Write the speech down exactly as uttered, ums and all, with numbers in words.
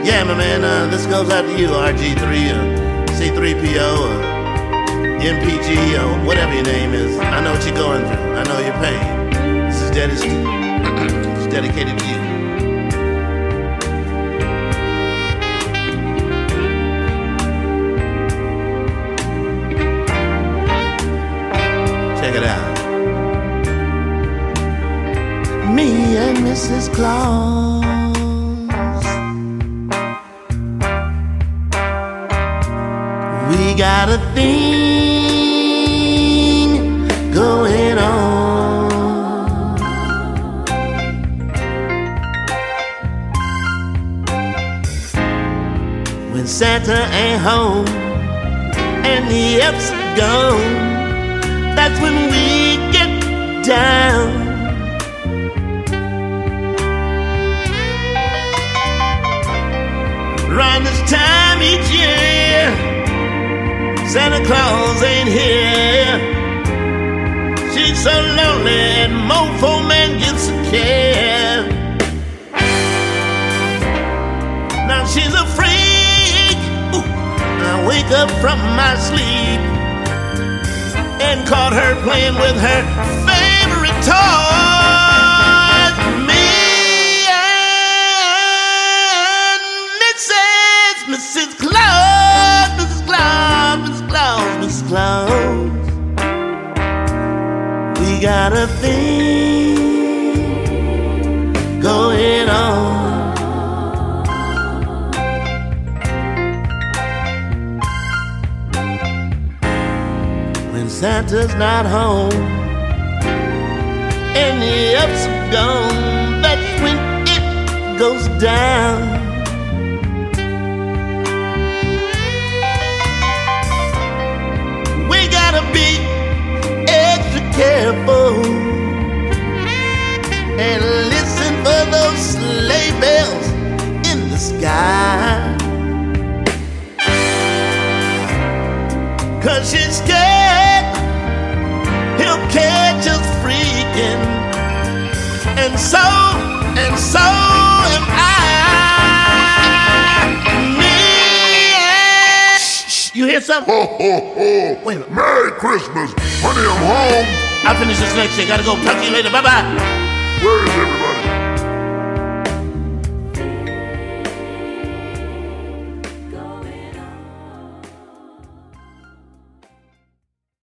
Yeah, my man, uh, this goes out to you, R G three, or C three P O, or M P G, or whatever your name is. I know what you're going through. I know your pain. This is dedicated, it's dedicated to you. Check it out. Me and Missus Claus, we got a thing going on. When Santa ain't home and the elves are gone, that's when we get down. Around this time each year, Santa Claus ain't here. She's so lonely and mofo man gets a care. Now she's a freak. Ooh, I wake up from my sleep and caught her playing with her favorite toy. Missus Claus, Missus Claus, Missus Claus, Missus Claus, we got a thing going on. When Santa's not home and the elves are gone, that's when it goes down. Be extra careful and listen for those sleigh bells in the sky, 'cause she's scared he'll catch us freaking, and so, and so am I. You hear something? Ho, ho, ho. Wait a minute. Merry Christmas. Honey, I'm home. I'll finish this next year. Gotta go. Talk to you later. Bye-bye. Where is everybody?